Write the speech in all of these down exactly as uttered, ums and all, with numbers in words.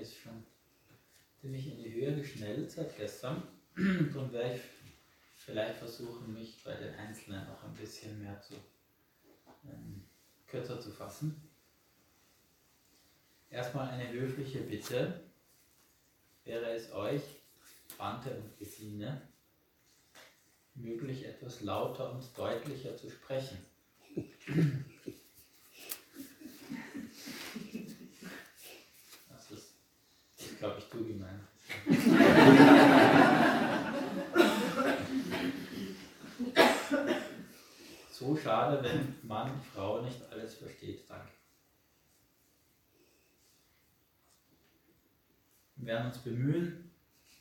ist schon ziemlich in die Höhe geschnellt seit gestern. Darum werde ich vielleicht versuchen, mich bei den Einzelnen noch ein bisschen mehr zu ähm, kürzer zu fassen. Erstmal eine höfliche Bitte. Wäre es euch, Bante und Gesine, möglich, etwas lauter und deutlicher zu sprechen? Das ist, das glaube ich, du gemeint. So schade, wenn Mann, Frau nicht alles versteht. Danke. Wir werden uns bemühen.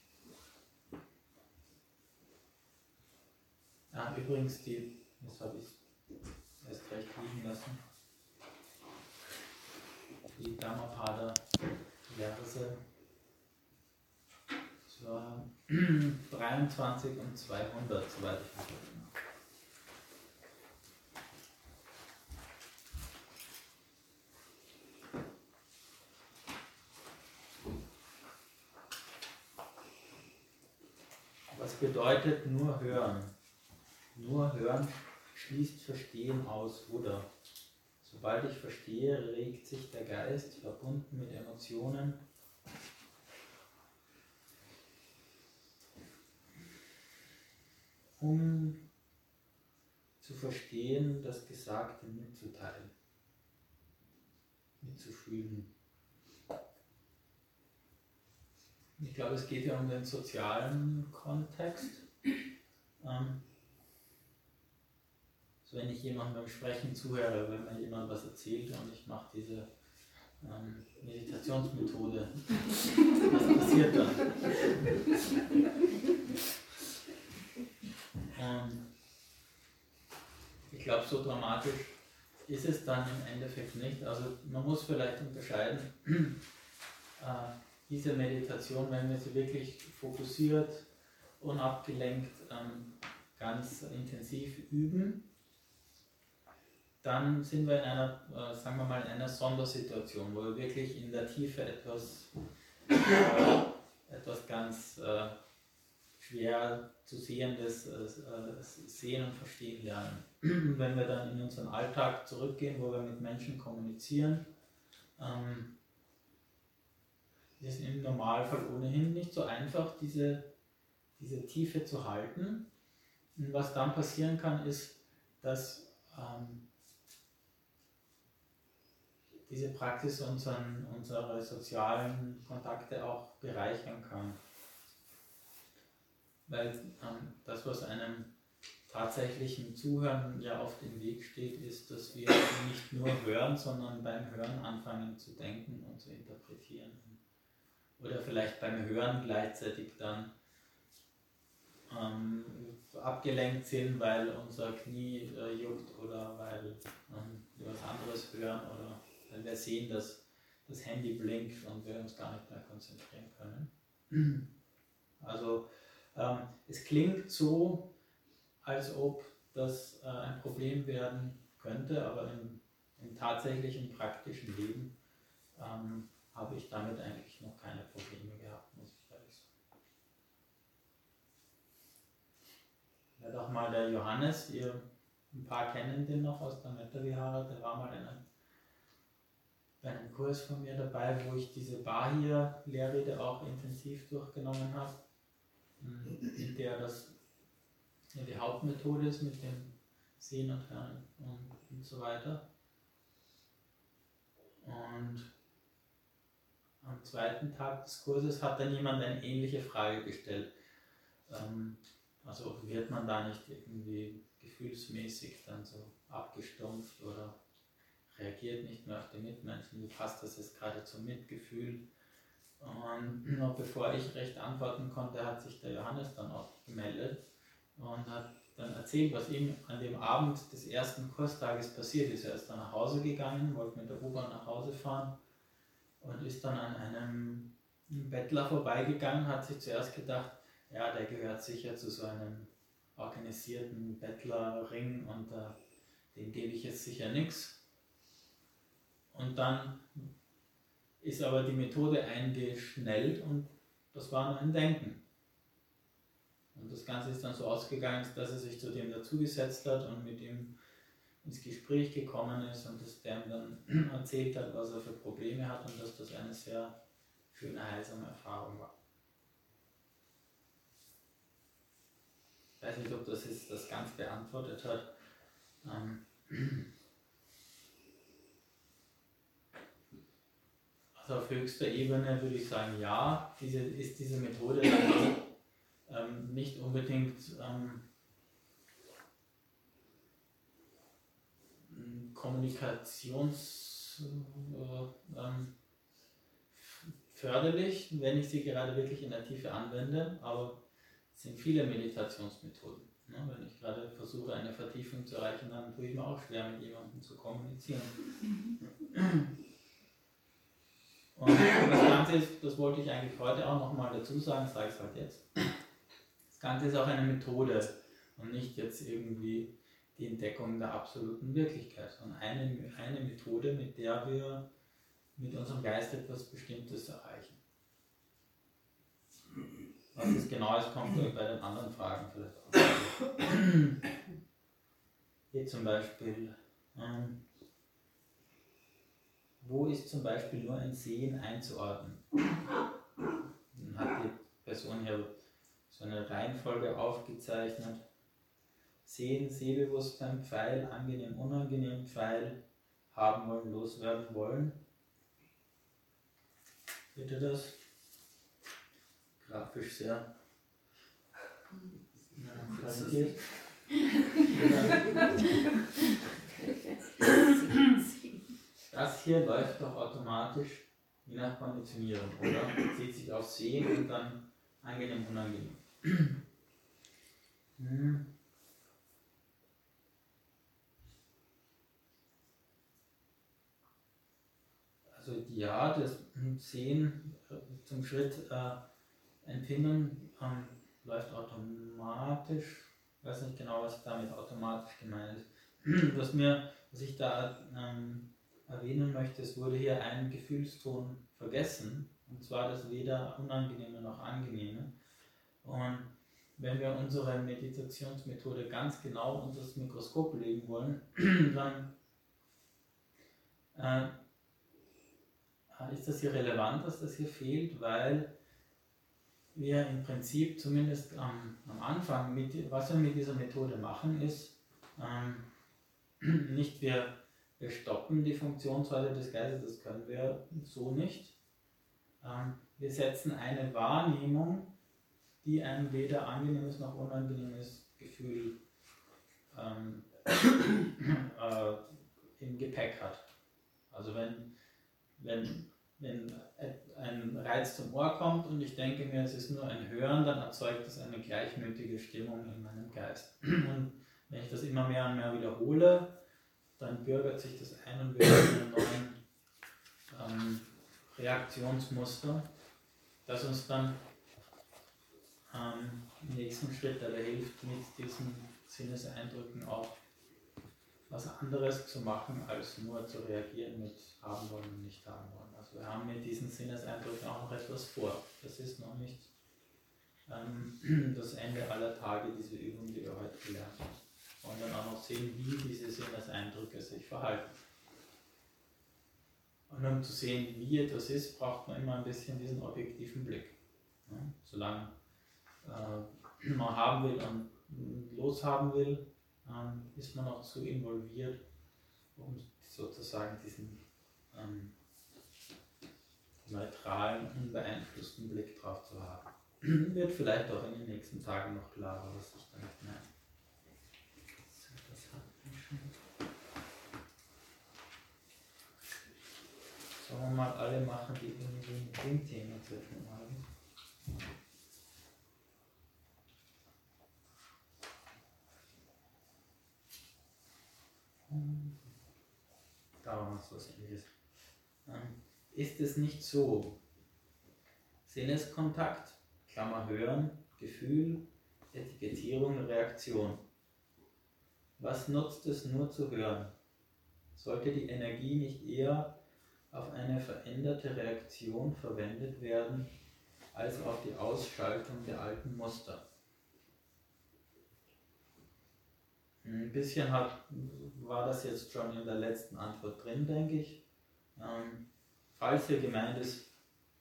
Ah, übrigens, die, das habe ich erst recht liegen lassen, die Dhammapada-Verse zur dreiundzwanzig und zweihundert, soweit ich verstanden habe. Was bedeutet nur hören? Nur hören schließt Verstehen aus, oder? Sobald ich verstehe, regt sich der Geist, verbunden mit Emotionen, um zu verstehen, das Gesagte mitzuteilen, mitzufühlen. Ich glaube, es geht ja um den sozialen Kontext. Ähm, also wenn ich jemandem beim Sprechen zuhöre, wenn mir jemand was erzählt und ich mache diese ähm, Meditationsmethode, was passiert dann? Und ich glaube, so dramatisch ist es dann im Endeffekt nicht. Also man muss vielleicht unterscheiden, äh, diese Meditation, wenn wir sie wirklich fokussiert, unabgelenkt, ähm, ganz intensiv üben, dann sind wir in einer, äh, sagen wir mal, in einer Sondersituation, wo wir wirklich in der Tiefe etwas, äh, etwas ganz äh, schwer zu sehendes äh, sehen und verstehen lernen. Wenn wir dann in unseren Alltag zurückgehen, wo wir mit Menschen kommunizieren, ähm, ist im Normalfall ohnehin nicht so einfach, diese, diese Tiefe zu halten. Und was dann passieren kann, ist, dass ähm, diese Praxis unseren, unsere sozialen Kontakte auch bereichern kann. Weil ähm, das, was einem tatsächlichen Zuhören ja oft im Weg steht, ist, dass wir nicht nur hören, sondern beim Hören anfangen zu denken und zu interpretieren. Oder vielleicht beim Hören gleichzeitig dann ähm, abgelenkt sind, weil unser Knie äh, juckt oder weil ähm, wir was anderes hören oder weil wir sehen, dass das Handy blinkt und wir uns gar nicht mehr konzentrieren können. Also ähm, es klingt so, als ob das äh, ein Problem werden könnte, aber im, im tatsächlichen praktischen Leben ähm, habe ich damit eigentlich noch keine Probleme gehabt, muss ich ehrlich sagen. Ja, doch mal der Johannes, ihr ein paar kennen den noch aus der Metta Vihara, der war mal in einem, bei einem Kurs von mir dabei, wo ich diese Bahia-Lehrrede auch intensiv durchgenommen habe, in der das ja, die Hauptmethode ist mit dem Sehen und Hören und, und so weiter. Und am zweiten Tag des Kurses hat dann jemand eine ähnliche Frage gestellt. Ähm, also wird man da nicht irgendwie gefühlsmäßig dann so abgestumpft oder reagiert nicht mehr auf die Mitmenschen? Wie passt das jetzt gerade zum Mitgefühl? Und noch bevor ich recht antworten konnte, hat sich der Johannes dann auch gemeldet und hat dann erzählt, was ihm an dem Abend des ersten Kurstages passiert ist. Er ist dann nach Hause gegangen, wollte mit der U-Bahn nach Hause fahren und ist dann an einem Bettler vorbeigegangen, hat sich zuerst gedacht, ja, der gehört sicher zu so einem organisierten Bettlerring und uh, dem gebe ich jetzt sicher nichts. Und dann ist aber die Methode eingeschnellt und das war nur ein Denken. Und das Ganze ist dann so ausgegangen, dass er sich zu dem dazugesetzt hat und mit ihm ins Gespräch gekommen ist und dass der ihm dann erzählt hat, was er für Probleme hat und dass das eine sehr schöne, heilsame Erfahrung war. Ich weiß nicht, ob das jetzt das ganz beantwortet hat. Ähm also auf höchster Ebene würde ich sagen, ja, diese, ist diese Methode ähm, nicht unbedingt ähm, kommunikationsförderlich, äh, wenn ich sie gerade wirklich in der Tiefe anwende, aber es sind viele Meditationsmethoden. Ne? Wenn ich gerade versuche, eine Vertiefung zu erreichen, dann tue ich mir auch schwer, mit jemandem zu kommunizieren. Und das Ganze ist, das wollte ich eigentlich heute auch nochmal dazu sagen, sage ich es halt jetzt. Das Ganze ist auch eine Methode und nicht jetzt irgendwie die Entdeckung der absoluten Wirklichkeit, sondern eine, eine Methode, mit der wir mit unserem Geist etwas Bestimmtes erreichen. Was das genau ist, kommt bei den anderen Fragen vielleicht auch. Hier zum Beispiel, ähm, wo ist zum Beispiel nur ein Sehen einzuordnen? Dann hat die Person hier so eine Reihenfolge aufgezeichnet. Sehen, Sehbewusstsein, Pfeil, angenehm, unangenehm, Pfeil, haben wollen, loswerden wollen. Seht ihr das? Grafisch sehr präsentiert. Das hier läuft doch automatisch je nach Konditionierung, oder? Zieht sich auf Sehen und dann angenehm, unangenehm. Hm. Also ja, das Sehen zum Schritt äh, Empfinden ähm, läuft automatisch. Ich weiß nicht genau, was damit automatisch gemeint ist. Was, mir, was ich da ähm, erwähnen möchte, es wurde hier ein Gefühlston vergessen, und zwar das weder Unangenehme noch Angenehme. Und wenn wir unsere Meditationsmethode ganz genau unter das Mikroskop legen wollen, dann äh, ist das hier relevant, dass das hier fehlt, weil wir im Prinzip zumindest am, am Anfang, mit, was wir mit dieser Methode machen, ist, ähm, nicht wir, wir stoppen die Funktionsweise des Geistes, das können wir so nicht. Ähm, wir setzen eine Wahrnehmung, die ein weder angenehmes noch unangenehmes Gefühl ähm, äh, im Gepäck hat. Also wenn, wenn, wenn ein Reiz zum Ohr kommt und ich denke mir, es ist nur ein Hören, dann erzeugt das eine gleichmütige Stimmung in meinem Geist. Und wenn ich das immer mehr und mehr wiederhole, dann bürgert sich das ein und wird zu einem neuen ähm, Reaktionsmuster, das uns dann ähm, im nächsten Schritt dabei hilft, mit diesen Sinneseindrücken auch was anderes zu machen, als nur zu reagieren mit haben wollen und nicht haben wollen. Also wir haben mit diesen Sinneseindrücken auch noch etwas vor. Das ist noch nicht ähm, das Ende aller Tage, diese Übung, die wir heute gelernt haben. Und dann auch noch sehen, wie diese Sinneseindrücke sich verhalten. Und um zu sehen, wie etwas ist, braucht man immer ein bisschen diesen objektiven Blick. Ja, solange äh, man haben will und loshaben will, ähm, ist man auch zu involviert, um sozusagen diesen ähm, neutralen, unbeeinflussten Blick drauf zu haben. Wird vielleicht auch in den nächsten Tagen noch klarer, was ich damit meine. So, das hatten wir schon. Sollen wir mal alle machen, die irgendwie mit dem Thema zu tun haben. Da war noch was Ähnliches. Ähm, ist es nicht so? Sinneskontakt, Klammer hören, Gefühl, Etikettierung, Reaktion. Was nutzt es nur zu hören? Sollte die Energie nicht eher auf eine veränderte Reaktion verwendet werden, als auf die Ausschaltung der alten Muster. Ein bisschen hat, war das jetzt schon in der letzten Antwort drin, denke ich. Ähm, falls hier gemeint ist,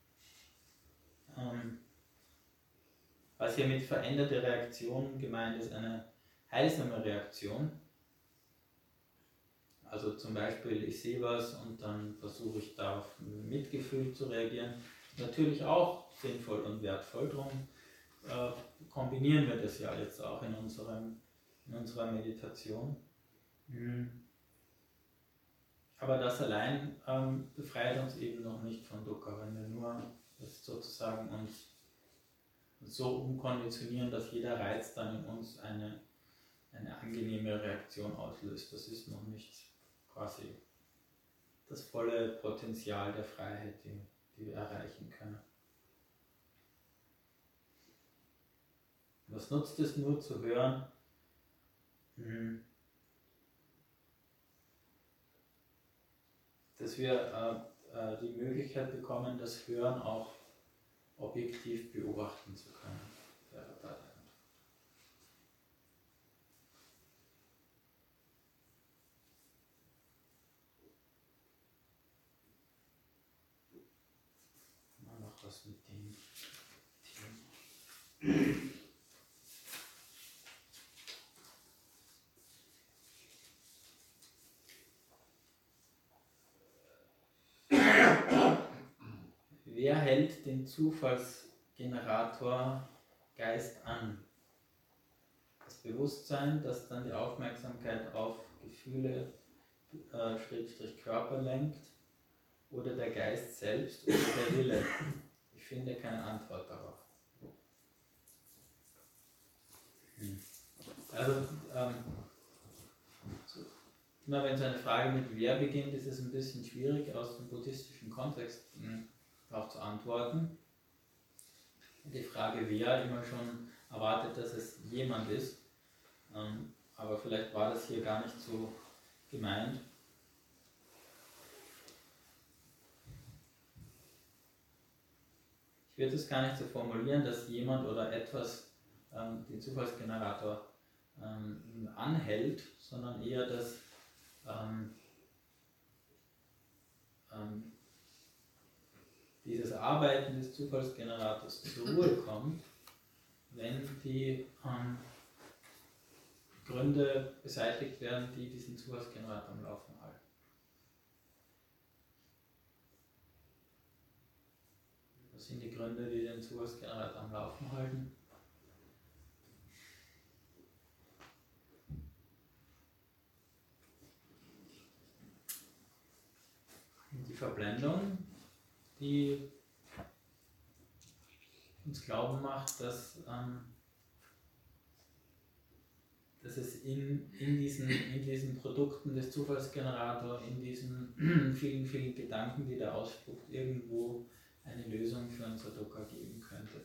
ähm, was hier mit veränderte Reaktion gemeint ist, eine heilsame Reaktion. Also zum Beispiel, ich sehe was und dann versuche ich darauf mit Mitgefühl zu reagieren. Natürlich auch sinnvoll und wertvoll, darum äh, kombinieren wir das ja jetzt auch in, unserem, in unserer Meditation. Mhm. Aber das allein ähm, befreit uns eben noch nicht von Dukkha, wenn wir nur das sozusagen uns so umkonditionieren, dass jeder Reiz dann in uns eine, eine angenehme Reaktion auslöst. Das ist noch nicht quasi das volle Potenzial der Freiheit, die, die wir erreichen können. Was nutzt es nur zu hören? Hm. Dass wir äh, äh, die Möglichkeit bekommen, das Hören auch objektiv beobachten zu können. Wäre da die Antwort. Mal noch was mit dem Thema. Wer hält den Zufallsgenerator Geist an? Das Bewusstsein, das dann die Aufmerksamkeit auf Gefühle, äh, Schrägstrich Körper lenkt, oder der Geist selbst oder der Wille? Ich finde keine Antwort darauf. Hm. Also, ähm, so, immer wenn so eine Frage mit wer beginnt, ist es ein bisschen schwierig aus dem buddhistischen Kontext mh, darauf zu antworten. Die Frage wer immer schon erwartet, dass es jemand ist, ähm, aber vielleicht war das hier gar nicht so gemeint. Ich würde es gar nicht so formulieren, dass jemand oder etwas ähm, den Zufallsgenerator ähm, anhält, sondern eher, dass ähm, ähm, dieses Arbeiten des Zufallsgenerators zur Ruhe kommt, wenn die ähm, Gründe beseitigt werden, die diesen Zufallsgenerator am Laufen halten. Was sind die Gründe, die den Zufallsgenerator am Laufen halten? Die Verblendung, die uns glauben macht, dass, ähm, dass es in, in, diesen, in diesen Produkten des Zufallsgenerators, in diesen vielen, vielen Gedanken, die der ausspuckt, irgendwo eine Lösung für unser Dukkha geben könnte.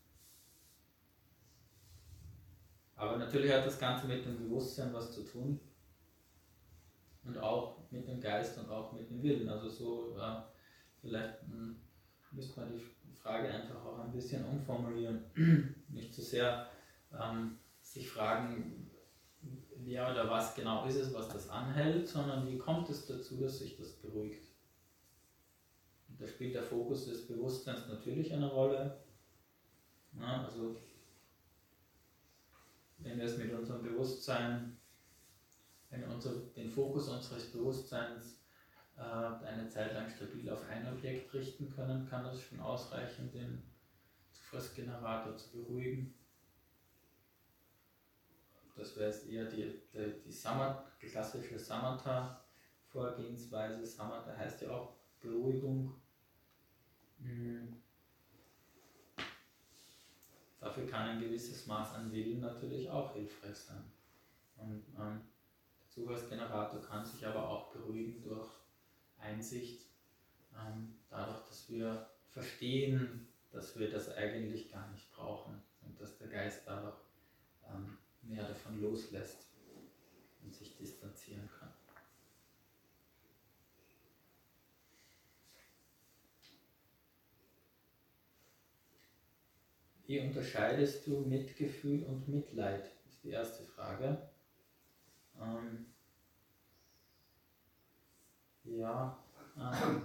Aber natürlich hat das Ganze mit dem Bewusstsein was zu tun und auch mit dem Geist und auch mit dem Willen. Also so, äh, vielleicht mh, müsste man die Frage einfach auch ein bisschen umformulieren. Nicht zu sehr ähm, sich fragen, wer oder was genau ist es, was das anhält, sondern wie kommt es dazu, dass sich das beruhigt. Und da spielt der Fokus des Bewusstseins natürlich eine Rolle. Ja, also wenn wir es mit unserem Bewusstsein, wenn wir unser, den Fokus unseres Bewusstseins äh, eine Zeit lang stabil auf ein Objekt richten können, kann das schon ausreichen, den Zufallsgenerator zu beruhigen. Das wäre jetzt eher die, die, die, Samatha, die klassische Samatha-Vorgehensweise. Samatha heißt ja auch Beruhigung. Mhm. Dafür kann ein gewisses Maß an Willen natürlich auch hilfreich sein. Und ähm, der Zufallsgenerator kann sich aber auch beruhigen durch Einsicht, ähm, dadurch, dass wir verstehen, dass wir das eigentlich gar nicht brauchen und dass der Geist dadurch ähm, mehr davon loslässt und sich distanzieren kann. wie unterscheidest du Mitgefühl und Mitleid? Das ist die erste Frage. Ähm, ja, ähm,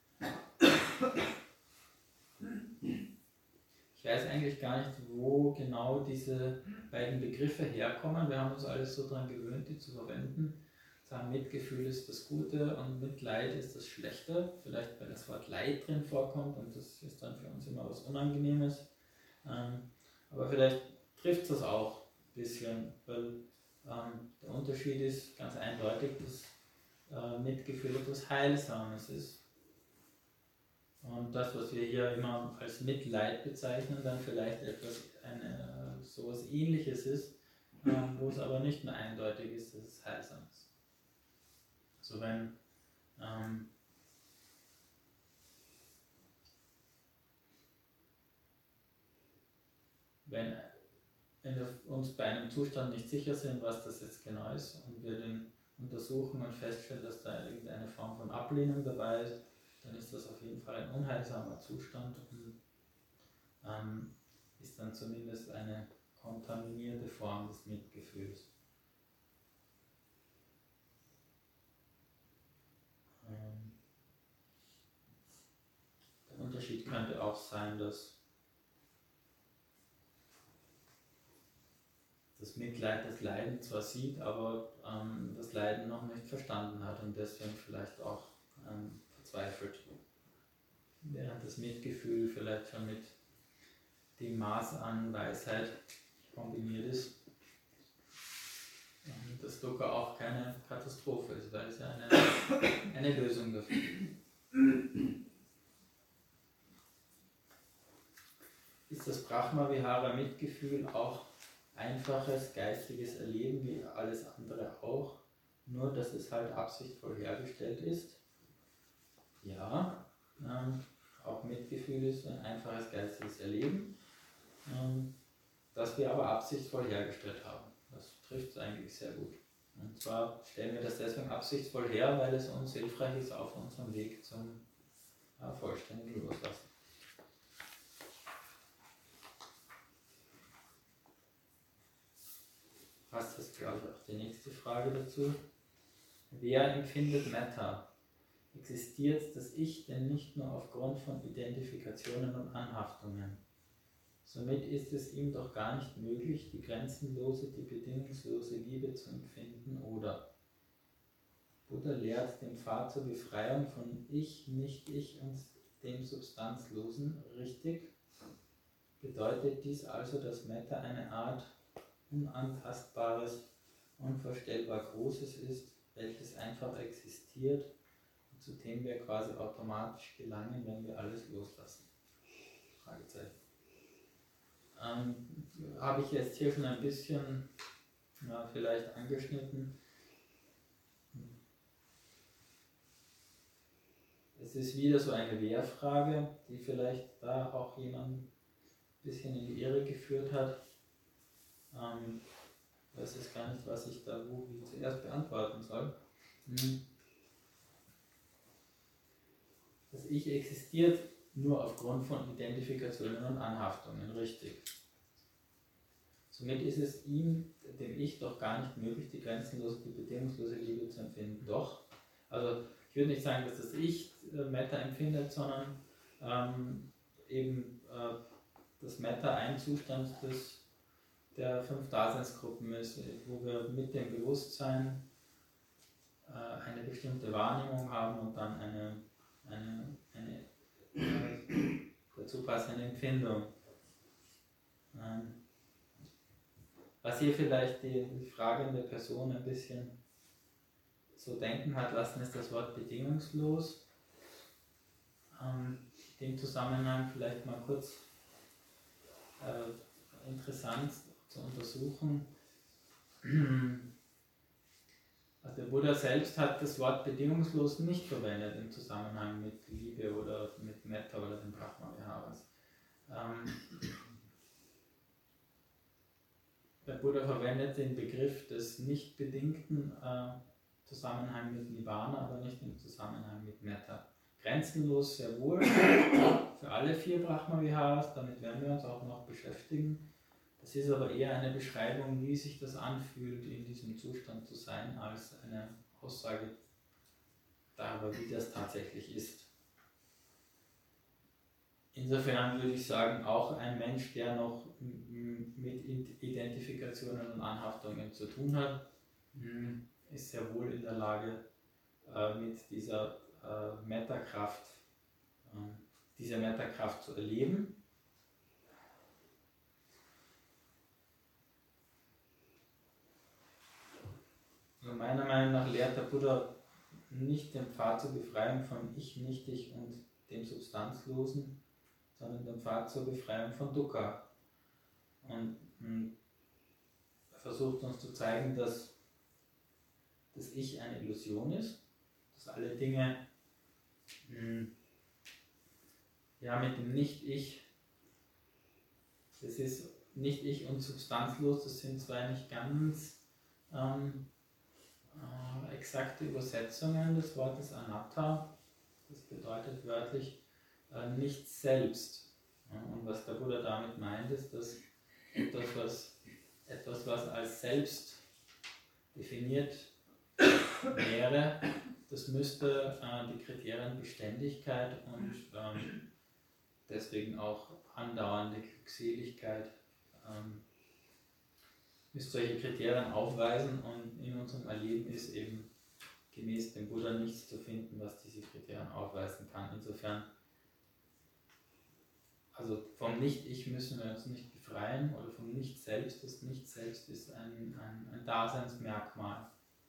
ich weiß eigentlich gar nicht, wo genau diese beiden Begriffe herkommen. Wir haben uns alles so daran gewöhnt, die zu verwenden. Sagen, Mitgefühl ist das Gute und Mitleid ist das Schlechte. Vielleicht, weil das Wort Leid drin vorkommt und das ist dann für uns immer was Unangenehmes. Ähm, aber vielleicht trifft es das auch ein bisschen, weil ähm, der Unterschied ist ganz eindeutig, dass äh, Mitgefühl etwas Heilsames ist. Und das, was wir hier immer als Mitleid bezeichnen, dann vielleicht etwas eine, so etwas Ähnliches ist, äh, wo es aber nicht mehr eindeutig ist, dass es heilsam ist. Also wenn ähm, wenn, wenn wir uns bei einem Zustand nicht sicher sind, was das jetzt genau ist, und wir den untersuchen und feststellen, dass da irgendeine Form von Ablehnung dabei ist, dann ist das auf jeden Fall ein unheilsamer Zustand und ähm, ist dann zumindest eine kontaminierte Form des Mitgefühls. Ähm, der Unterschied könnte auch sein, dass das Mitleid das Leiden zwar sieht, aber ähm, das Leiden noch nicht verstanden hat und deswegen vielleicht auch ähm, verzweifelt. Während das Mitgefühl vielleicht schon mit dem Maß an Weisheit kombiniert ist. Und das Dukkha auch keine Katastrophe ist, weil es ja eine, eine Lösung dafür gibt. Ist das Brahma-Vihara Mitgefühl auch einfaches geistiges Erleben wie alles andere auch, nur dass es halt absichtvoll hergestellt ist? Ja, ähm, auch Mitgefühl ist ein einfaches geistiges Erleben, ähm, das wir aber absichtvoll hergestellt haben. Das trifft es eigentlich sehr gut. Und zwar stellen wir das deswegen absichtsvoll her, weil es uns hilfreich ist auf unserem Weg zum äh, vollständigen Loslassen. Passt das, glaube ich, auch die nächste Frage dazu. Wer empfindet Metta? Existiert das Ich denn nicht nur aufgrund von Identifikationen und Anhaftungen? Somit ist es ihm doch gar nicht möglich, die grenzenlose, die bedingungslose Liebe zu empfinden, oder? Buddha lehrt den Pfad zur Befreiung von Ich, Nicht-Ich und dem Substanzlosen, richtig? Bedeutet dies also, dass Metta eine Art unantastbares, unvorstellbar Großes ist, welches einfach existiert und zu dem wir quasi automatisch gelangen, wenn wir alles loslassen? Fragezeichen. Ähm, habe ich jetzt hier schon ein bisschen ja, vielleicht angeschnitten. Es ist wieder so eine Wehrfrage, die vielleicht da auch jemand ein bisschen in die Irre geführt hat. Ähm, ich weiß jetzt gar nicht, was ich da wo wie zuerst beantworten soll. Hm. Das Ich existiert nur aufgrund von Identifikationen und Anhaftungen, richtig. Somit ist es ihm, dem Ich, doch gar nicht möglich, die grenzenlose, die bedingungslose Liebe zu empfinden. Doch, also ich würde nicht sagen, dass das Ich äh, Metta empfindet, sondern ähm, eben äh, das Metta ein Zustand des, der fünf Daseinsgruppen ist, wo wir mit dem Bewusstsein äh, eine bestimmte Wahrnehmung haben und dann eine, eine, eine äh, dazu passende Empfindung. Ähm, was hier vielleicht die, die fragende Person ein bisschen so denken hat lassen, ist das Wort bedingungslos. Ähm, in dem Zusammenhang vielleicht mal kurz äh, interessant zu untersuchen. Also der Buddha selbst hat das Wort bedingungslos nicht verwendet im Zusammenhang mit Liebe oder mit Metta oder den Brahma-Viharas. Ähm, der Buddha verwendet den Begriff des nicht bedingten äh, Zusammenhang mit Nibbana, aber nicht im Zusammenhang mit Metta. grenzenlos sehr wohl für alle vier Brahma-Viharas, damit werden wir uns auch noch beschäftigen. Das ist aber eher eine Beschreibung, wie sich das anfühlt, in diesem Zustand zu sein, als eine Aussage darüber, wie das tatsächlich ist. Insofern würde ich sagen, auch ein Mensch, der noch mit Identifikationen und Anhaftungen zu tun hat, ist sehr wohl in der Lage, mit dieser Metakraft, diese Metakraft zu erleben. Also meiner Meinung nach lehrt der Buddha nicht den Pfad zur Befreiung von Ich, Nicht-Ich und dem Substanzlosen, sondern den Pfad zur Befreiung von Dukkha. Und er versucht uns zu zeigen, dass das Ich eine Illusion ist, dass alle Dinge mh, ja, mit dem Nicht-Ich, das ist Nicht-Ich und substanzlos, das sind zwei nicht ganz ähm, äh, exakte Übersetzungen des Wortes Anatta. Das bedeutet wörtlich äh, nicht selbst. Ja, und was der Buddha damit meint, ist, dass etwas, was, etwas, was als selbst definiert wäre, das müsste äh, die Kriterien Beständigkeit und ähm, deswegen auch andauernde Glückseligkeit, ähm, müsste solche Kriterien aufweisen, und in unserem Erleben ist eben gemäß dem Buddha nichts zu finden, was diese Kriterien aufweisen kann. Insofern, also vom Nicht-Ich müssen wir uns nicht befreien, oder vom Nicht-Selbst. Das Nicht-Selbst ist ein, ein, ein Daseinsmerkmal.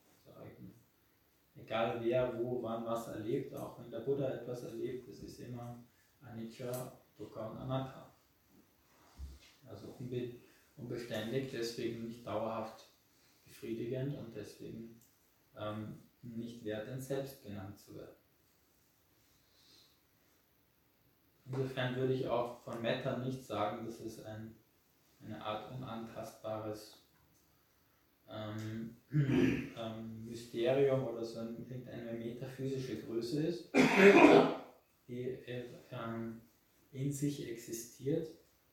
Egal wer, wo, wann was erlebt, auch wenn der Buddha etwas erlebt, es ist immer Anicca, Dukkha und Anatta. Also unbe unbeständig, deswegen nicht dauerhaft befriedigend und deswegen ähm, nicht wert, ein Selbst genannt zu werden. Insofern würde ich auch von Metta nicht sagen, dass es ein, eine Art unantastbares ähm, ähm, Mysterium oder so ein, irgendeine metaphysische Größe ist, die ähm, in sich existiert,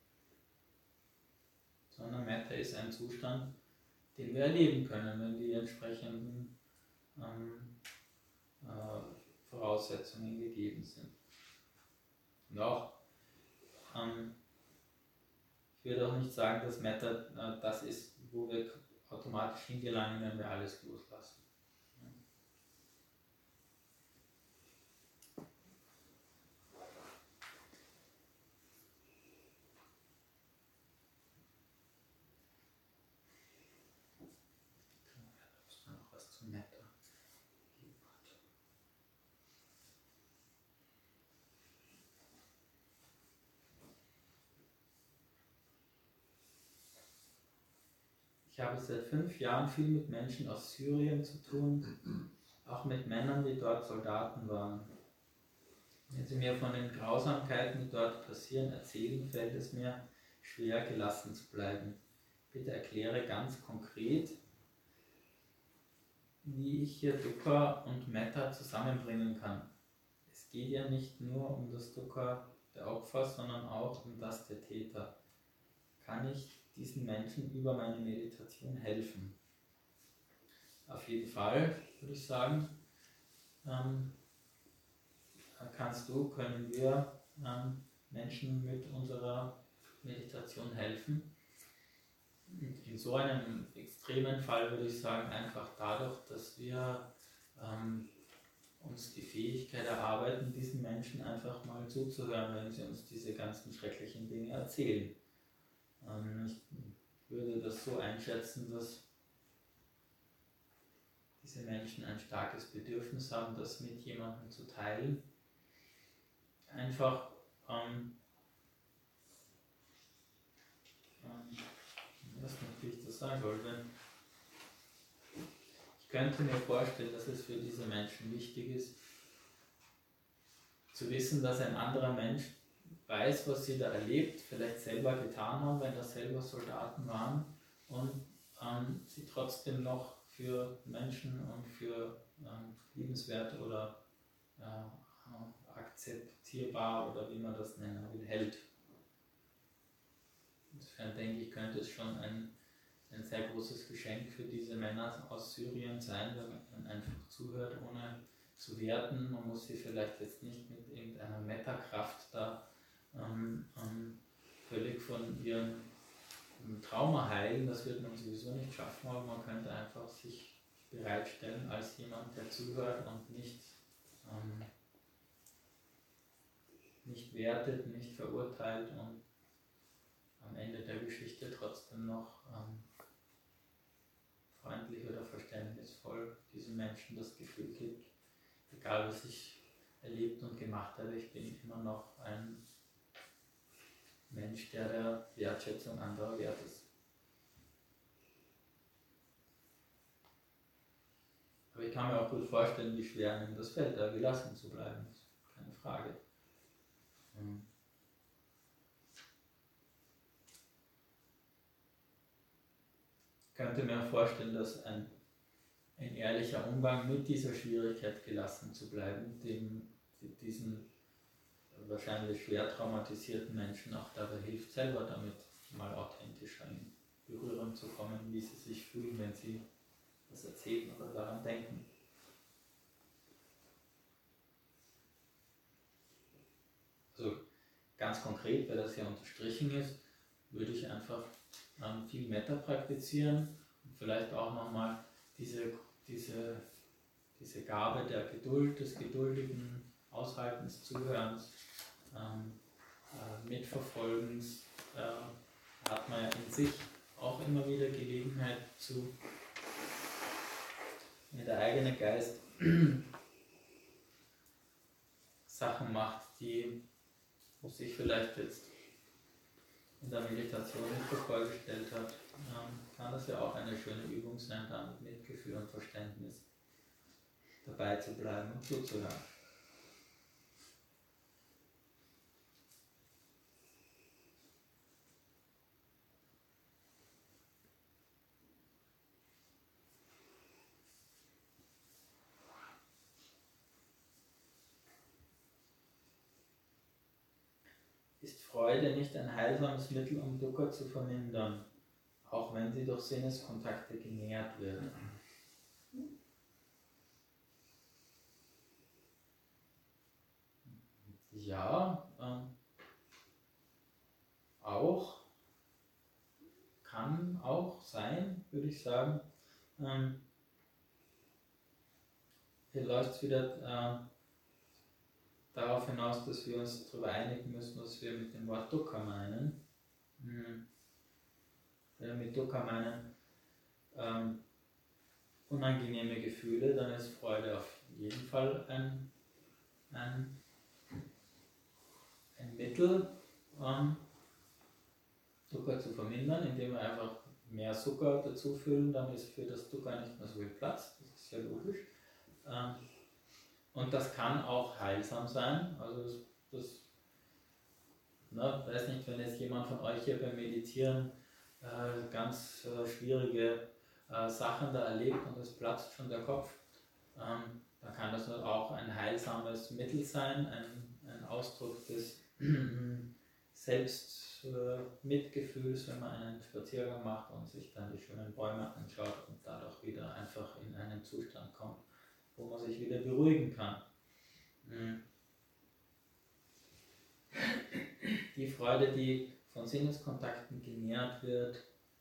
sondern Metta ist ein Zustand, den wir erleben können, wenn die entsprechenden ähm, äh, Voraussetzungen gegeben sind. Und auch, ähm, ich würde auch nicht sagen, dass Metta äh, das ist, wo wir automatisch hingelangen, wenn wir alles loslassen. Noch was zu Metta. Ich habe seit fünf Jahren viel mit Menschen aus Syrien zu tun, auch mit Männern, die dort Soldaten waren. Wenn sie mir von den Grausamkeiten, die dort passieren, erzählen, fällt es mir schwer, gelassen zu bleiben. Bitte erkläre ganz konkret, wie ich hier Dukkha und Metta zusammenbringen kann. Es geht ja nicht nur um das Dukkha der Opfer, sondern auch um das der Täter. Kann ich diesen Menschen über meine Meditation helfen? Auf jeden Fall, würde ich sagen, ähm, kannst du, können wir ähm, Menschen mit unserer Meditation helfen. In so einem extremen Fall würde ich sagen, einfach dadurch, dass wir ähm, uns die Fähigkeit erarbeiten, diesen Menschen einfach mal zuzuhören, wenn sie uns diese ganzen schrecklichen Dinge erzählen. Ähm, ich würde das so einschätzen, dass diese Menschen ein starkes Bedürfnis haben, das mit jemandem zu teilen. Einfach ähm, ähm, ich weiß nicht, wie ich das sagen soll. Wenn ich könnte mir vorstellen, dass es für diese Menschen wichtig ist, zu wissen, dass ein anderer Mensch weiß, was sie da erlebt, vielleicht selber getan haben, wenn das selber Soldaten waren, und ähm, sie trotzdem noch für Menschen und für ähm, liebenswert oder äh, akzeptierbar oder wie man das nennen will, hält. Insofern denke ich, könnte es schon ein, ein sehr großes Geschenk für diese Männer aus Syrien sein, wenn man einfach zuhört, ohne zu werten. Man muss sie vielleicht jetzt nicht mit irgendeiner Metakraft da ähm, ähm, völlig von ihrem Trauma heilen, das wird man sowieso nicht schaffen, aber man könnte einfach sich bereitstellen als jemand, der zuhört und nicht, ähm, nicht wertet, nicht verurteilt und am Ende der Geschichte trotzdem noch ähm, freundlich oder verständnisvoll diesen Menschen das Gefühl gibt, egal was ich erlebt und gemacht habe, ich bin immer noch ein Mensch, der der Wertschätzung anderer wert ist. Aber ich kann mir auch gut vorstellen, wie schwer einem das fällt, da gelassen zu bleiben. Keine Frage. Hm. Ich könnte mir vorstellen, dass ein, ein ehrlicher Umgang mit dieser Schwierigkeit, gelassen zu bleiben, dem, diesen wahrscheinlich schwer traumatisierten Menschen auch dabei hilft, selber damit mal authentischer in Berührung zu kommen, wie sie sich fühlen, wenn sie das erzählen oder daran denken. Also ganz konkret, weil das ja unterstrichen ist, würde ich einfach ähm, viel Metta praktizieren und vielleicht auch nochmal diese, diese, diese Gabe der Geduld, des geduldigen Aushaltens, Zuhörens, ähm, äh, Mitverfolgens, äh, hat man ja in sich auch immer wieder Gelegenheit zu, wenn der eigene Geist Sachen macht, die sich vielleicht jetzt in der Meditation nicht so vorgestellt hat, ähm, kann das ja auch eine schöne Übung sein, da mit Mitgefühl und Verständnis dabei zu bleiben und zuzuhören. Ist Freude nicht ein heilsames Mittel, um Dukkha zu vermindern, auch wenn sie durch Sinneskontakte genährt wird? Ja, ähm, auch, kann auch sein, würde ich sagen. Ähm, hier läuft es wieder äh, darauf hinaus, dass wir uns darüber einigen müssen, was wir mit dem Wort Dukkha meinen. Hm. Wenn wir mit Dukkha meinen ähm, unangenehme Gefühle, dann ist Freude auf jeden Fall ein, ein, ein Mittel, ähm, Dukkha zu vermindern, indem wir einfach mehr Zucker dazu füllen, dann ist für das Dukkha nicht mehr so viel Platz, das ist ja logisch. Ähm, und das kann auch heilsam sein, also das, das ne, weiß nicht, wenn jetzt jemand von euch hier beim Meditieren äh, ganz äh, schwierige äh, Sachen da erlebt und es platzt schon der Kopf, ähm, dann kann das auch ein heilsames Mittel sein, ein, ein Ausdruck des Selbstmitgefühls, wenn man einen Spaziergang macht und sich dann die schönen Bäume anschaut und dadurch wieder einfach in einen Zustand kommt, wo man sich wieder beruhigen kann. Die Freude, die von Sinneskontakten genährt wird,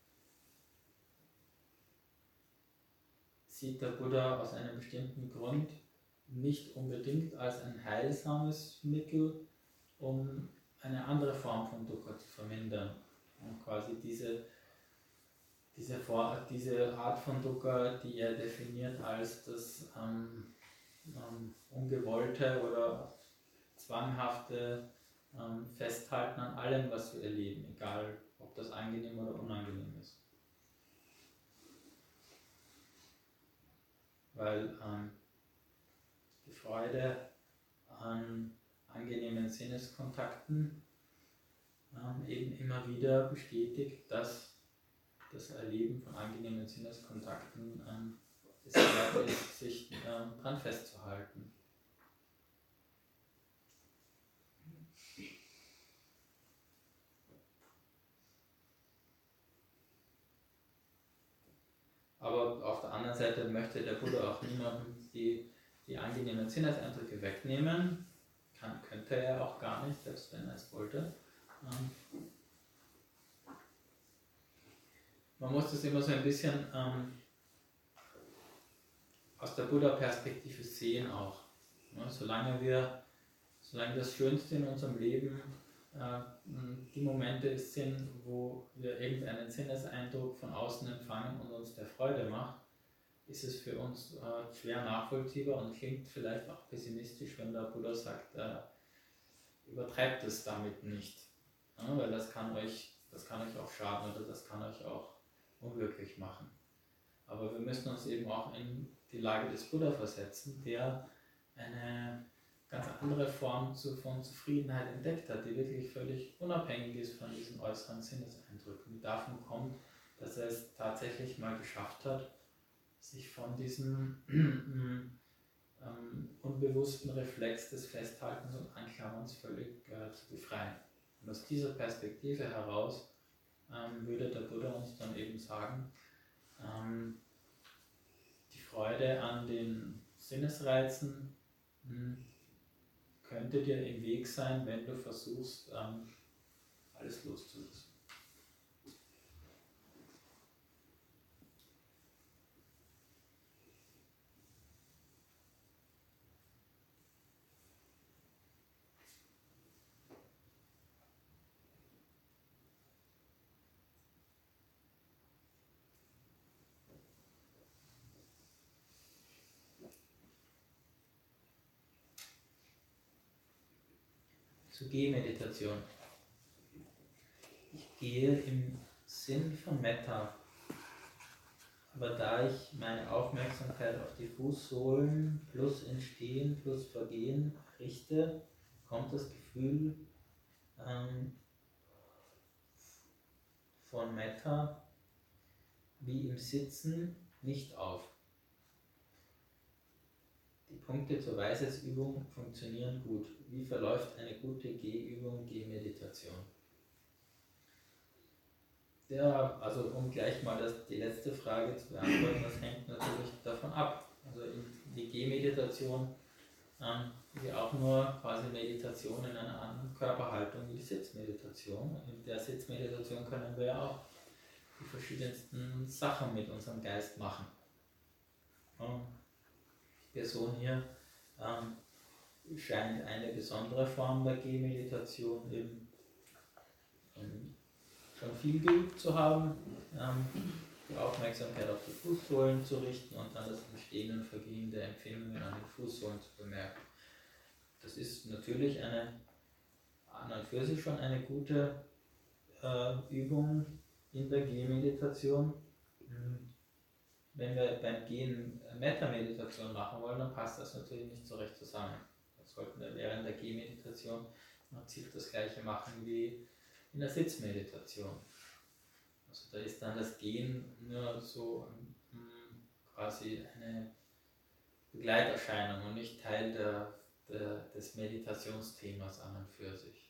sieht der Buddha aus einem bestimmten Grund nicht unbedingt als ein heilsames Mittel, um eine andere Form von Dukkha zu vermindern. Und quasi diese, diese, Vor- diese Art von Dukkha, die er definiert als das ähm, ähm, ungewollte oder zwanghafte ähm, Festhalten an allem, was wir erleben, egal ob das angenehm oder unangenehm ist. Weil ähm, die Freude an angenehmen Sinneskontakten ähm, eben immer wieder bestätigt, dass das Erleben von angenehmen Sinneskontakten ähm, es wert ist, sich ähm, dran festzuhalten. Aber auf der anderen Seite möchte der Buddha auch niemandem die, die angenehmen Sinneseindrücke wegnehmen. Kann, könnte er auch gar nicht, selbst wenn er es wollte. Ähm, man muss das immer so ein bisschen ähm, aus der Buddha-Perspektive sehen auch. Ja, solange wir, solange das Schönste in unserem Leben äh, die Momente sind, wo wir irgendeinen Sinneseindruck von außen empfangen und uns der Freude macht, ist es für uns äh, schwer nachvollziehbar und klingt vielleicht auch pessimistisch, wenn der Buddha sagt, äh, übertreibt es damit nicht. Ja, weil das kann euch, das kann euch auch schaden oder das kann euch auch unglücklich machen. Aber wir müssen uns eben auch in die Lage des Buddha versetzen, der eine ganz andere Form von Zufriedenheit entdeckt hat, die wirklich völlig unabhängig ist von diesen äußeren Sinneseindrücken, die davon kommt, dass er es tatsächlich mal geschafft hat, sich von diesem ähm, unbewussten Reflex des Festhaltens und Anklammerns völlig äh, zu befreien. Und aus dieser Perspektive heraus ähm, würde der Buddha uns dann eben sagen, ähm, die Freude an den Sinnesreizen mh, könnte dir im Weg sein, wenn du versuchst, ähm, alles loszulassen. Zur Gehmeditation. Ich gehe im Sinn von Metta, aber da ich meine Aufmerksamkeit auf die Fußsohlen plus Entstehen plus Vergehen richte, kommt das Gefühl ähm, von Metta wie im Sitzen nicht auf. Die Punkte zur Weisheitsübung funktionieren gut. Wie verläuft eine gute Gehübung, Gehmeditation? Ja, also um gleich mal das, die letzte Frage zu beantworten, das hängt natürlich davon ab. Also die Gehmeditation ähm, ist ja auch nur quasi Meditation in einer anderen Körperhaltung wie die Sitzmeditation. In der Sitzmeditation können wir ja auch die verschiedensten Sachen mit unserem Geist machen. Und die Person hier ähm, scheint eine besondere Form der Gehmeditation eben ähm, schon viel geübt zu haben, ähm, die Aufmerksamkeit auf die Fußsohlen zu richten und dann das Entstehen und Vergehen der Empfindungen an den Fußsohlen zu bemerken. Das ist natürlich eine, an und für sich schon eine gute äh, Übung in der Gehmeditation. Wenn wir beim Gehen Metta-Meditation machen wollen, dann passt das natürlich nicht so recht zusammen. Dann sollten wir während der Gehmeditation massiv das gleiche machen wie in der Sitzmeditation. Also da ist dann das Gehen nur so um, quasi eine Begleiterscheinung und nicht Teil der, der, des Meditationsthemas an und für sich.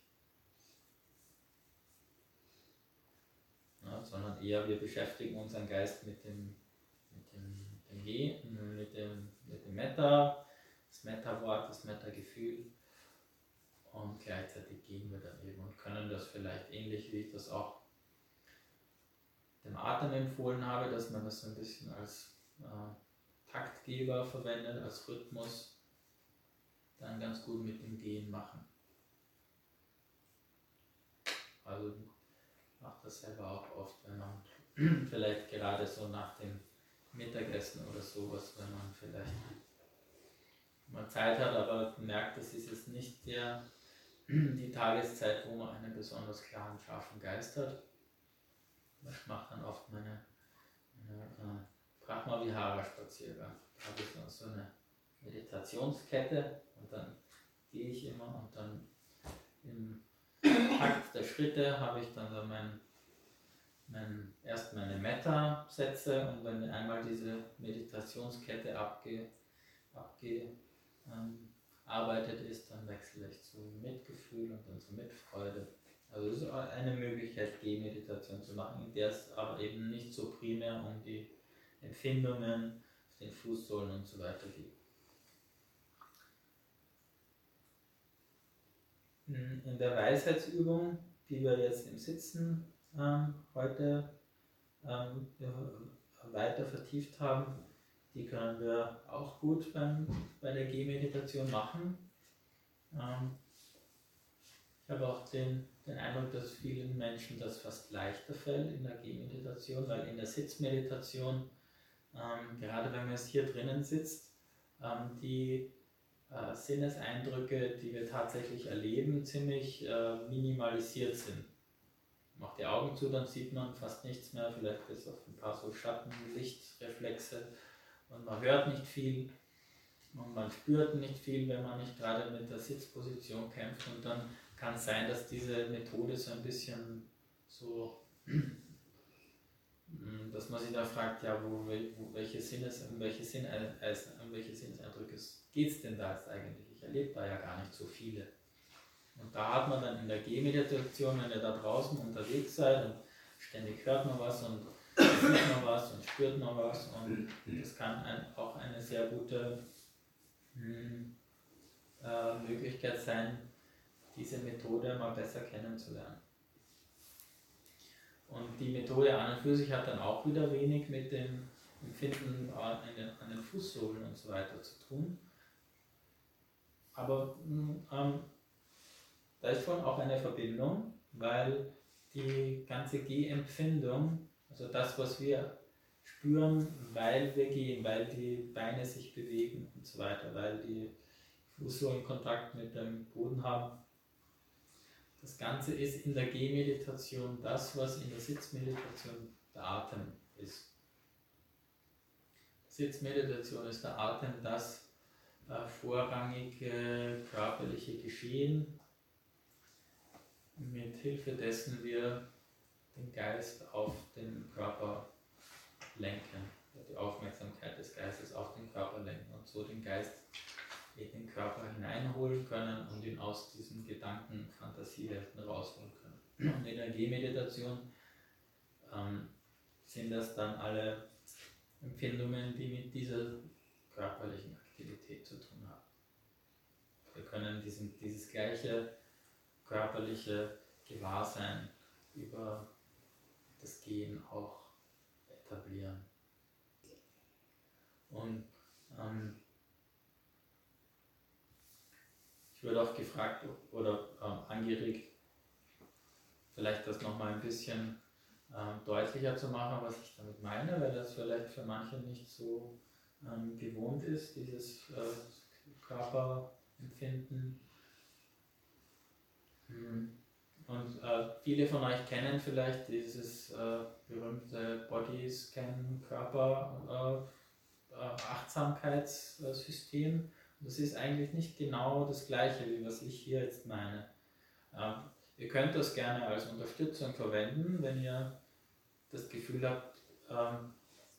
Ja, sondern eher wir beschäftigen unseren Geist mit dem, mit dem, mit dem Gehen, mit dem, mit dem Metta, das Metta-Wort, das Metta-Gefühl. Und gleichzeitig gehen wir dann eben und können das vielleicht ähnlich, wie ich das auch dem Atem empfohlen habe, dass man das so ein bisschen als äh, Taktgeber verwendet, als Rhythmus, dann ganz gut mit dem Gehen machen. Also ich mache das selber auch oft, wenn man vielleicht gerade so nach dem Mittagessen oder sowas, wenn man vielleicht mal Zeit hat, aber merkt, das ist jetzt nicht der, die Tageszeit, wo man einen besonders klaren, scharfen Geist hat. Ich mache dann oft meine, meine äh, Brahma-Vihara-Spaziergang. Da habe ich noch so eine Meditationskette und dann gehe ich immer und dann im Takt der Schritte habe ich dann so mein, mein, erst meine Metta-Sätze und wenn einmal diese Meditationskette abge, abge, ähm, arbeitet ist, dann wechsle ich zu Mitgefühl und dann zu Mitfreude. Also das ist eine Möglichkeit, Gehmeditation zu machen, in der es aber eben nicht so primär um die Empfindungen auf den Fußsohlen und so weiter geht. In der Weisheitsübung, die wir jetzt im Sitzen ähm, heute ähm, weiter vertieft haben, die können wir auch gut beim, bei der Gehmeditation machen. Ähm, ich habe auch den, den Eindruck, dass vielen Menschen das fast leichter fällt in der Gehmeditation, weil in der Sitzmeditation, ähm, gerade wenn man jetzt hier drinnen sitzt, ähm, die äh, Sinneseindrücke, die wir tatsächlich erleben, ziemlich äh, minimalisiert sind. Macht die Augen zu, dann sieht man fast nichts mehr, vielleicht bis auf ein paar so Schatten, Lichtreflexe, und man hört nicht viel und man spürt nicht viel, wenn man nicht gerade mit der Sitzposition kämpft, und dann kann es sein, dass diese Methode so ein bisschen so, dass man sich da fragt, ja, wo, wo, welche Sinnes, um welche, Sinn, äh, um welche Sinneseindrücke geht es denn da jetzt eigentlich? Ich erlebe da ja gar nicht so viele. Und da hat man dann in der Gehmeditation, wenn ihr da draußen unterwegs seid und ständig hört man was und sieht man was und spürt man was, und das kann ein, auch eine sehr gute mh, äh, Möglichkeit sein, diese Methode mal besser kennenzulernen. Und die Methode an und für sich hat dann auch wieder wenig mit dem Empfinden an den, an den Fußsohlen und so weiter zu tun. Aber ähm, da ist schon auch eine Verbindung, weil die ganze Gehempfindung, also das, was wir spüren, weil wir gehen, weil die Beine sich bewegen und so weiter, weil die Fußsohlen Kontakt mit dem Boden haben, das Ganze ist in der Gehmeditation das, was in der Sitzmeditation der Atem ist. Sitzmeditation ist der Atem, das äh, vorrangige körperliche Geschehen, mit Hilfe dessen wir den Geist auf den Körper lenken, die Aufmerksamkeit des Geistes auf den Körper lenken und so den Geist in den Körper hineinholen können und ihn aus diesen Gedanken, Fantasiewelten rausholen können. Und in der Gehmeditation ähm, sind das dann alle Empfindungen, die mit dieser körperlichen Aktivität zu tun haben. Wir können diesen, dieses gleiche körperliche Gewahrsein über das Gehen auch etablieren. Und ähm, ich wurde auch gefragt oder ähm, angeregt, vielleicht das nochmal ein bisschen ähm, deutlicher zu machen, was ich damit meine, weil das vielleicht für manche nicht so ähm, gewohnt ist, dieses äh, Körperempfinden. Und äh, viele von euch kennen vielleicht dieses äh, berühmte Bodyscan Körper äh, äh, Achtsamkeitssystem. Das ist eigentlich nicht genau das gleiche, wie was ich hier jetzt meine. Ähm, ihr könnt das gerne als Unterstützung verwenden, wenn ihr das Gefühl habt, ähm,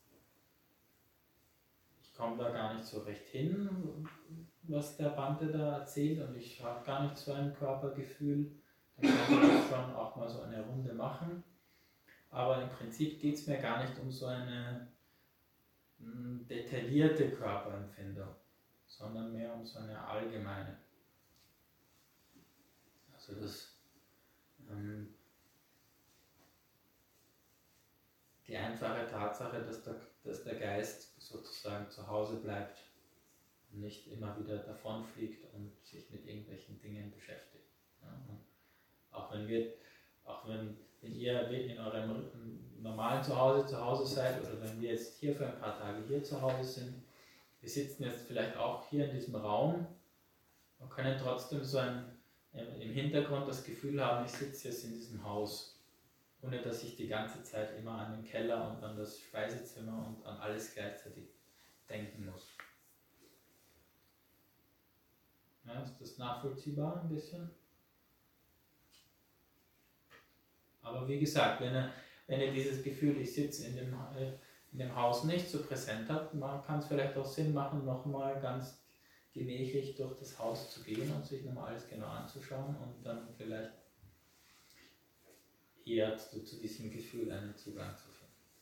ich komme da gar nicht so recht hin, was der Bhante da erzählt, und ich habe gar nicht so ein Körpergefühl, dann könnt ihr das schon auch mal so eine Runde machen. Aber im Prinzip geht es mir gar nicht um so eine mh, detaillierte Körperempfindung, sondern mehr um so eine allgemeine. Also das, ähm, die einfache Tatsache, dass der, dass der Geist sozusagen zu Hause bleibt und nicht immer wieder davonfliegt und sich mit irgendwelchen Dingen beschäftigt. Ja, und auch wenn wir, auch wenn, wenn ihr in eurem normalen Zuhause zu Hause seid, oder wenn wir jetzt hier für ein paar Tage hier zu Hause sind, wir sitzen jetzt vielleicht auch hier in diesem Raum und können trotzdem so ein, im Hintergrund das Gefühl haben, ich sitze jetzt in diesem Haus, ohne dass ich die ganze Zeit immer an den Keller und an das Speisezimmer und an alles gleichzeitig denken muss. Ja, ist das nachvollziehbar ein bisschen? Aber wie gesagt, wenn ihr, wenn ihr dieses Gefühl, ich sitze in dem, in dem Haus, nicht so präsent habt, kann es vielleicht auch Sinn machen, nochmal ganz gemächlich durch das Haus zu gehen und sich nochmal alles genau anzuschauen und dann vielleicht eher zu, zu diesem Gefühl einen Zugang zu finden.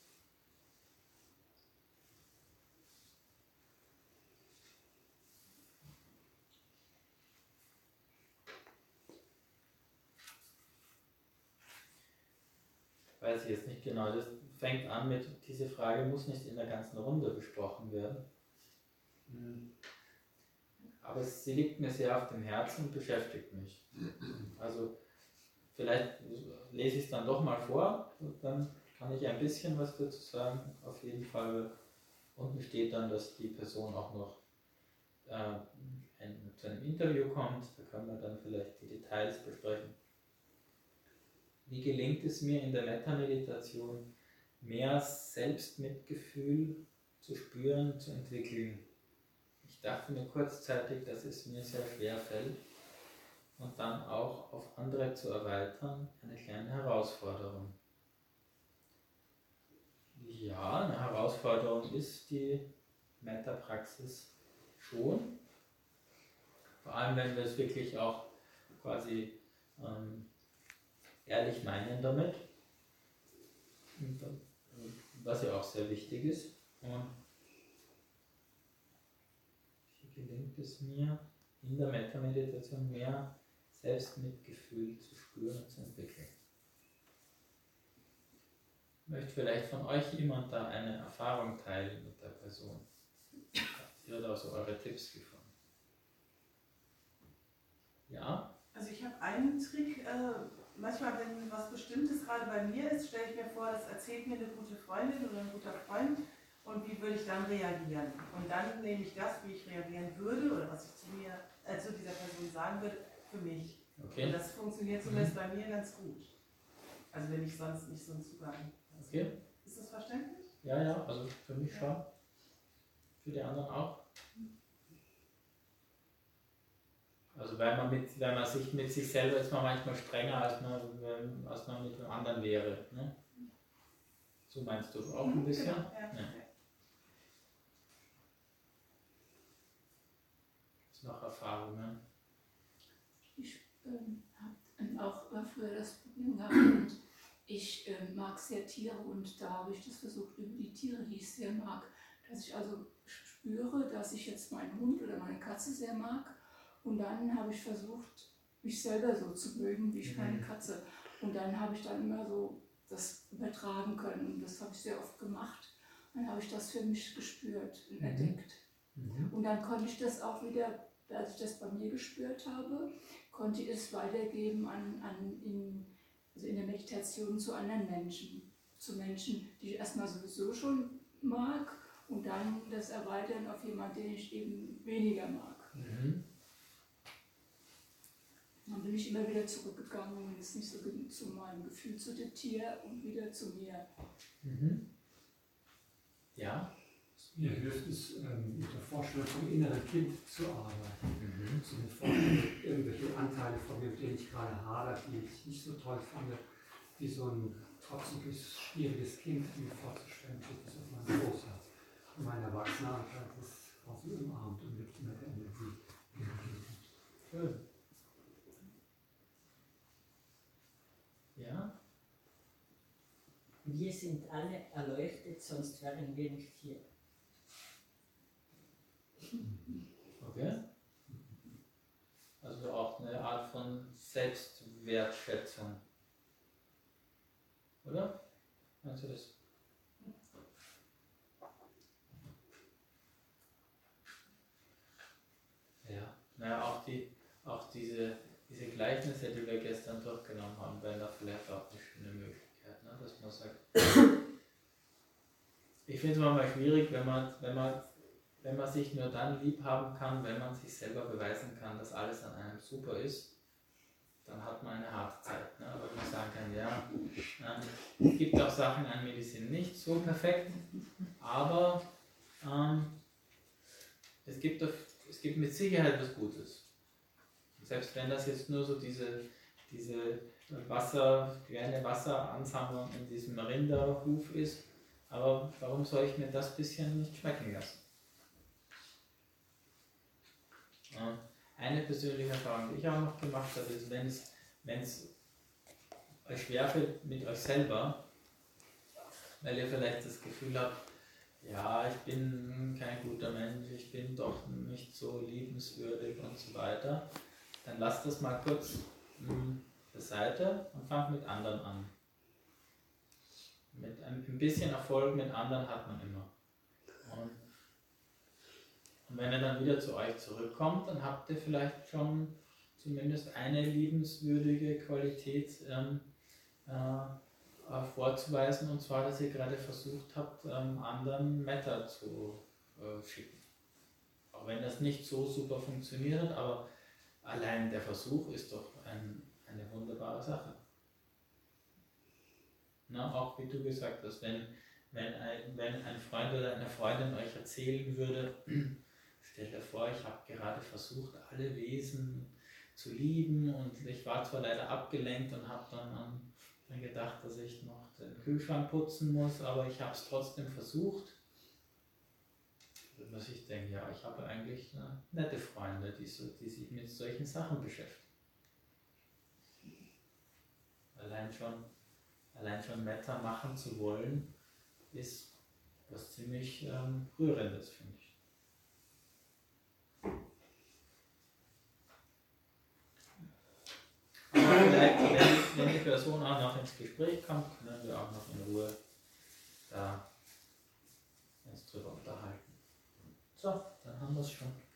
Weiß ich jetzt nicht genau, das fängt an mit, diese Frage muss nicht in der ganzen Runde besprochen werden. Aber sie liegt mir sehr auf dem Herzen und beschäftigt mich. Also vielleicht lese ich es dann doch mal vor, und dann kann ich ein bisschen was dazu sagen, auf jeden Fall. Unten steht dann, dass die Person auch noch äh, ein, zu einem Interview kommt, da können wir dann vielleicht die Details besprechen. Wie gelingt es mir in der Metta-Meditation, mehr Selbstmitgefühl zu spüren, zu entwickeln? Ich dachte mir kurzzeitig, dass es mir sehr schwer fällt und dann auch auf andere zu erweitern, eine kleine Herausforderung. Ja, eine Herausforderung ist die Metta-Praxis schon, vor allem wenn wir es wirklich auch quasi ähm, ehrlich meinen damit, was ja auch sehr wichtig ist. Und wie gelingt es mir, in der Metta-Meditation mehr Selbstmitgefühl zu spüren und zu entwickeln? Möchte vielleicht von euch jemand da eine Erfahrung teilen mit der Person? Habt ihr da so eure Tipps gefunden? Ja? Also ich habe einen Trick, äh, manchmal wenn was Bestimmtes gerade bei mir ist, stelle ich mir vor, das erzählt mir eine gute Freundin oder ein guter Freund und wie würde ich dann reagieren. Und dann nehme ich das, wie ich reagieren würde oder was ich zu mir, äh, zu dieser Person sagen würde, für mich. Okay. Und das funktioniert zumindest mhm. bei mir ganz gut. Also wenn ich sonst nicht so einen Zugang habe. Okay. Ist das verständlich? Ja, ja, also für mich schon. Für die anderen auch. Also weil man, mit, weil man sich mit sich selber ist man manchmal strenger, als man, als man mit dem anderen wäre. Ne? So meinst du auch ein bisschen? Genau, ja. Ja. Gibt's noch Erfahrungen? Ich ähm, habe auch äh, früher das Problem gehabt und ich äh, mag sehr Tiere und da habe ich das versucht über die Tiere, die ich sehr mag, dass ich also spüre, dass ich jetzt meinen Hund oder meine Katze sehr mag. Und dann habe ich versucht, mich selber so zu mögen, wie ich meine Katze. Und dann habe ich dann immer so das übertragen können. Und das habe ich sehr oft gemacht. Dann habe ich das für mich gespürt und mhm. entdeckt. Mhm. Und dann konnte ich das auch wieder, als ich das bei mir gespürt habe, konnte ich es weitergeben an, an in, also in der Meditation zu anderen Menschen. Zu Menschen, die ich erstmal sowieso schon mag und dann das erweitern auf jemanden, den ich eben weniger mag. Mhm. Dann bin ich immer wieder zurückgegangen und ist nicht so zu meinem Gefühl zu dem Tier und wieder zu mir. Mhm. Ja? Was mir hilft, ist ähm, mit der Vorstellung vom inneren Kind zu arbeiten. Mhm. So mit Vorstellung, irgendwelche Anteile von mir, mit denen ich gerade hadere, die ich nicht so toll fand, wie so ein trotziges, schwieriges Kind mir vorzustellen, das auf meinem Schoß hat. Und mein Erwachsener-Anteil ist quasi umarmt und mit der Energie. Schön. Ja? Wir sind alle erleuchtet, sonst wären wir nicht hier. Okay. Also auch eine Art von Selbstwertschätzung. Oder? Meinst du das? Ja. Naja, auch, die, auch diese, diese Gleichnisse, die wir gestern durchgenommen haben, wären da vielleicht auch eine schöne Möglichkeit, ne? Dass man sagt, ich finde es manchmal schwierig, wenn man, wenn, man, wenn man sich nur dann lieb haben kann, wenn man sich selber beweisen kann, dass alles an einem super ist, dann hat man eine harte Zeit. Ne? Aber wenn man sagen kann, ja, ähm, es gibt auch Sachen an mir, die sind nicht so perfekt, aber ähm, es, gibt auf, es gibt mit Sicherheit was Gutes. Selbst wenn das jetzt nur so diese, diese Wasser, kleine Wasseransammlung in diesem Rinderhuf ist, aber warum soll ich mir das bisschen nicht schmecken lassen? Und eine persönliche Erfahrung, die ich auch noch gemacht habe, ist, wenn es, wenn es euch schwerfällt mit euch selber, weil ihr vielleicht das Gefühl habt, ja, ich bin kein guter Mensch, ich bin doch nicht so liebenswürdig und so weiter, dann lasst das mal kurz mh, beiseite und fangt mit anderen an. Mit ein, ein bisschen Erfolg mit anderen hat man immer. Und, und wenn ihr dann wieder zu euch zurückkommt, dann habt ihr vielleicht schon zumindest eine liebenswürdige Qualität ähm, äh, vorzuweisen, und zwar, dass ihr gerade versucht habt, ähm, anderen Matter zu äh, schicken. Auch wenn das nicht so super funktioniert hat, aber allein der Versuch ist doch ein, eine wunderbare Sache. Na, auch wie du gesagt hast, wenn, wenn, ein, wenn ein Freund oder eine Freundin euch erzählen würde, stellt euch vor, ich habe gerade versucht, alle Wesen zu lieben und ich war zwar leider abgelenkt und habe dann an gedacht, dass ich noch den Kühlschrank putzen muss, aber ich habe es trotzdem versucht. Dass ich denke, ja, ich habe eigentlich äh, nette Freunde, die, so, die sich mit solchen Sachen beschäftigen. Allein schon, allein schon Meta machen zu wollen, ist was ziemlich ähm, Rührendes, finde ich. Aber vielleicht, wenn, wenn die Person auch noch ins Gespräch kommt, können wir auch noch in Ruhe da uns drüber unterhalten. So, dann haben wir es schon.